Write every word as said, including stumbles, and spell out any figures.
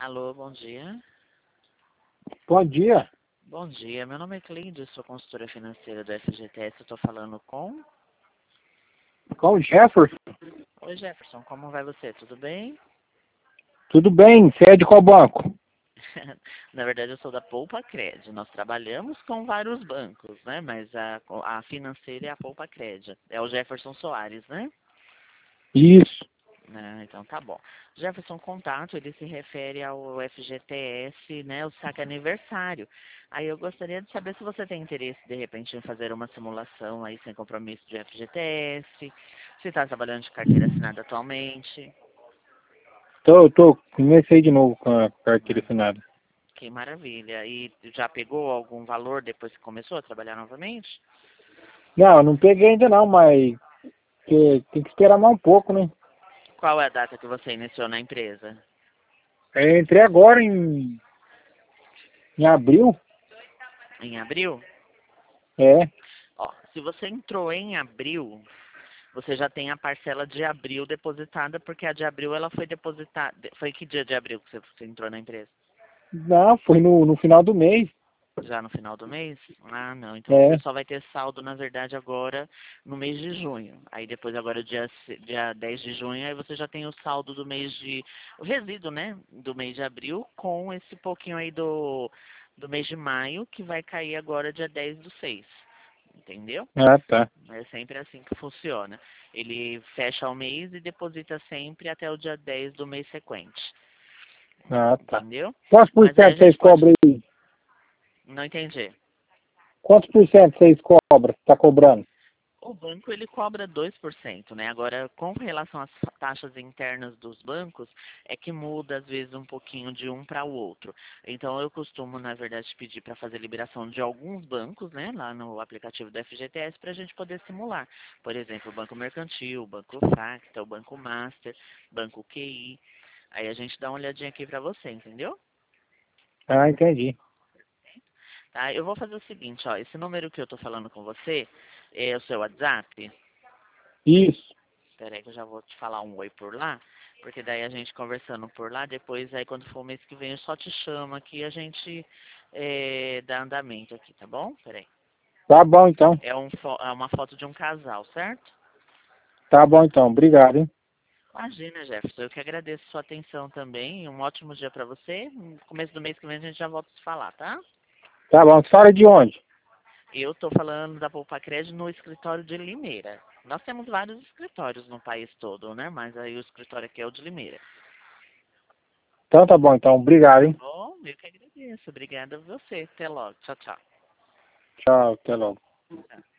Alô, bom dia. Bom dia, Bom dia, meu nome é Clíndia, sou consultora financeira do F G T S, eu estou falando com... com o Jefferson. Oi Jefferson, como vai você? Tudo bem? Tudo bem? Você é de qual banco? Na verdade eu sou da Poupa Cred, nós trabalhamos com vários bancos, né? Mas a, a financeira é a Poupa Cred, é o Jefferson Soares, né? Isso. Ah, então tá bom. Jefferson, contato, ele se refere ao F G T S, né, o saque aniversário. Aí eu gostaria de saber se você tem interesse, de repente, em fazer uma simulação aí sem compromisso de F G T S, se está trabalhando de carteira assinada atualmente. Tô, tô, comecei de novo com a carteira Ah, assinada. que maravilha. E já pegou algum valor depois que começou a trabalhar novamente? Não, não peguei ainda não, mas que, tem que esperar mais um pouco, né? Qual é a data que você iniciou na empresa? Eu entrei agora em, em abril. Em abril? É, Ó, se você entrou em abril, você já tem a parcela de abril depositada, porque a de abril ela foi depositada. Foi que dia de abril que você, você entrou na empresa? não, foi no, no final do mês. Já no final do mês? Ah, não. Então você É, só vai ter saldo, na verdade, agora no mês de junho. Aí depois, agora, dia, se- dia dez de junho, aí você já tem o saldo do mês de. O resíduo, né? Do mês de abril, com esse pouquinho aí do, do mês de maio, que vai cair agora dia dez do seis. Entendeu? ah, tá. É sempre assim que funciona. Ele fecha o mês e deposita sempre até o dia dez do mês sequente. Ah, tá. Entendeu? Quantos por Mas aí a cento vocês gente pode. cobram aí? Não entendi. Quantos por cento vocês cobram? Tá cobrando? O banco ele cobra dois por cento, né? Agora, com relação às taxas internas dos bancos, é que muda às vezes um pouquinho de um para o outro. Então, eu costumo, na verdade, pedir para fazer liberação de alguns bancos, né? Lá no aplicativo do F G T S, para a gente poder simular. Por exemplo, o Banco Mercantil, o Banco Fracta, o Banco Master, Banco Q I. Aí a gente dá uma olhadinha aqui para você, entendeu? Ah, entendi. Tá? Eu vou fazer o seguinte, ó. Esse número que eu tô falando com você é o seu WhatsApp. Isso. Espera aí que eu já vou te falar um oi por lá, porque daí a gente conversando por lá, depois aí quando for o mês que vem eu só te chamo aqui e a gente é, dá andamento aqui, tá bom? Espera aí. Tá bom então. É, um, fo- é uma foto de um casal, certo? Tá bom então. Obrigado, hein? Imagina, Jefferson, eu que agradeço sua atenção também. Um ótimo dia pra você. No começo do mês que vem a gente já volta a se falar, tá? Tá bom. Você fala de onde? Eu tô falando da Poupa Cred no escritório de Limeira. Nós temos vários escritórios no país todo, né? Mas aí o escritório aqui é o de Limeira. Então tá bom então. Obrigado, Tá hein? bom? Eu que agradeço. Obrigada a você. Até logo. Tchau, tchau. Tchau, até logo. Tchau.